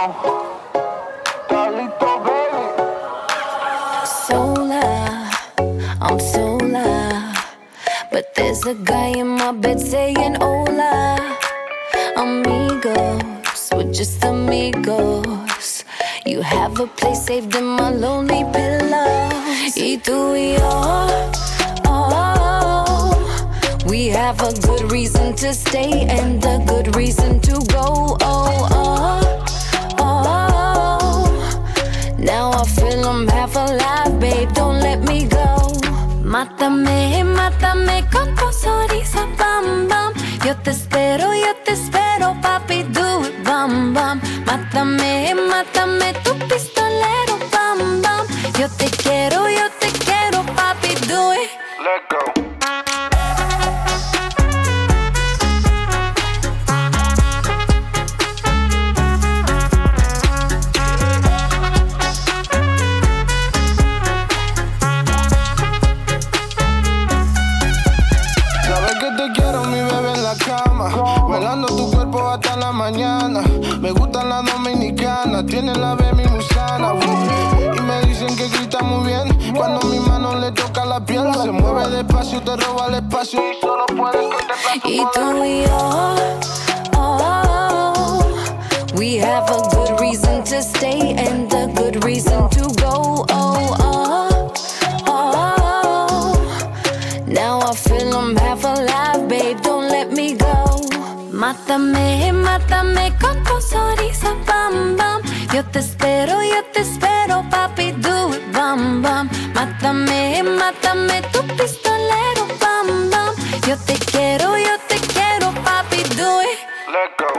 Carlito, baby. Sola, I'm sola, but there's a guy in my bed saying hola. Amigos, we're just amigos. You have a place saved in my lonely pillow. Y tú y yo, oh, we have a good reason to stay and a good reason to go. Oh, oh, oh. Now I feel I'm half alive, babe, don't let me go. Mátame, mátame con tu sonrisa, bam, bam. Yo te espero, papi, do it, bam, bam. Mátame, mátame, tu pistolero, bam, bam. Yo te quiero, papi, do it. Let go. Velando tu cuerpo hasta la mañana. Me gusta la dominicana, tiene la baby muy sana. Y me dicen que grita muy bien cuando mi mano le toca la piel. Se mueve despacio, te roba el espacio y solo puedes contemplar tu Y tú y yo, oh, we have a good reason to stay and a good reason to go. Oh, oh, oh. Now I feel I'm half alive, babe, don't let me go. Mátame, mátame con tu sonrisa, bam, bam. Yo te espero, papi, do it, bam, bam. Mátame, mátame, tu pistolero, bam, bam. Yo te quiero, papi, do it. Let go.